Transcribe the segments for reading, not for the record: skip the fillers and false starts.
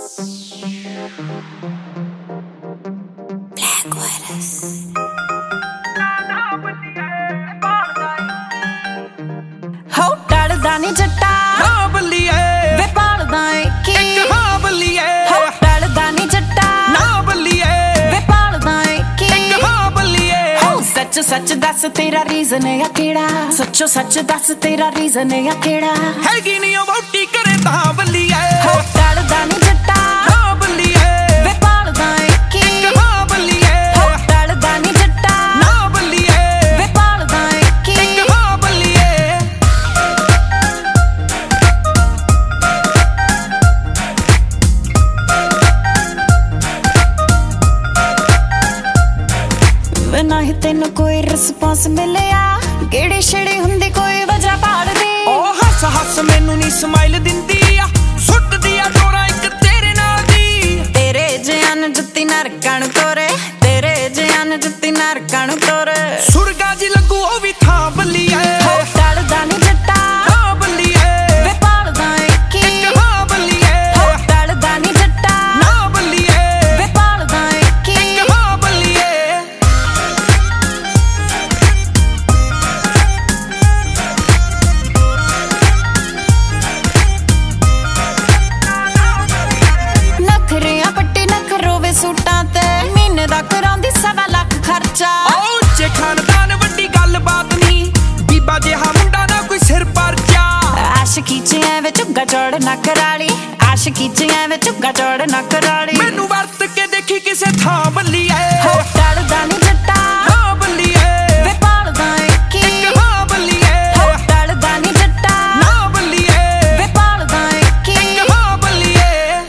हो टलदा नी जट्टा हाँ बल्लिए वे पालदा ए की एक हाँ बल्लिए हो टलदा नी जट्टा ना बल्लिए वे पालदा ए की एक हाँ बल्लिए हो सच सच दस तेरा रीजन या केड़ा सच्चो सच दस तेरा रीजन या केड़ा हैगी नी वोटी करे ता बल्लिए हो टलदा नी जट्टा ना बल्लिए वे पालदा ए की एक हाँ बल्लिए हो टलदा नी जट्टा ना बल्लिए वे पालदा ए की एक हाँ बल्लिए वे नाही तेनू कोई रिस्पांस मिलिया गेड़ी छेड़ी हुंदी कोई वजह पाड़ दी ओ हस हस मैनू नी स्माइल दिंदी आ सुट दिया डोरा एक तेरे नाल दी तेरे जियान जुत्ती नरकण तोरे तेरे जियान जुत्ती नरकण तोरे सुरगा जी लगू ओ भी था बल्लिए हो टलदा नी जट्टा ना बल्लिए वे पालदा ए की एक हाँ बल्लिए हो टलदा नी जट्टा ना बल्लिए वे पालदा ए की एक हाँ बल्लिए नखरियां पट्टी नखरो वे सूटां ते महीने दा करांदी 1.25 लाख खर्चा ओ जे खानदान वड्डी गल बात नी बीबा जिहा मुंडा ना कोई सिर परचा आशिकी च ऐवे झुग्गा चढ़ ना कराली आशिकी च ऐवे झुग्गा चढ़ ना कराली मैनू वरत के देखी किसे थां बल्लिए हो टलदा नी जट्टा ना बल्लिए वे पालदा ए की एक हाँ बल्लिए हो टलदा नी जट्टा ना बल्लिए वे पालदा ए की एक हाँ बल्लिए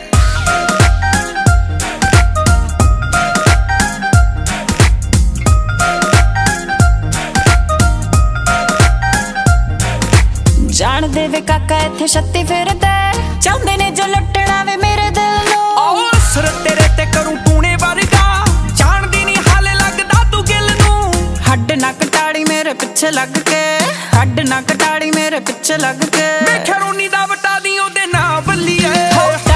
जान दे वे काका इत्थे छत्ती फिरदे चाहुंदे ने जो लुट्टना वे मेरे दिल नू ओ असर तेरे ते करूं टूने वर्गा जाणदी नी हाले लगदा तू गिल नू हड्ड ना कटाड़ी मेरे पिछे लग के हड्ड ना कटाड़ी मेरे पिछे लग के मैं खरोनी दा वटा दी ओदे ना बल्लिए हो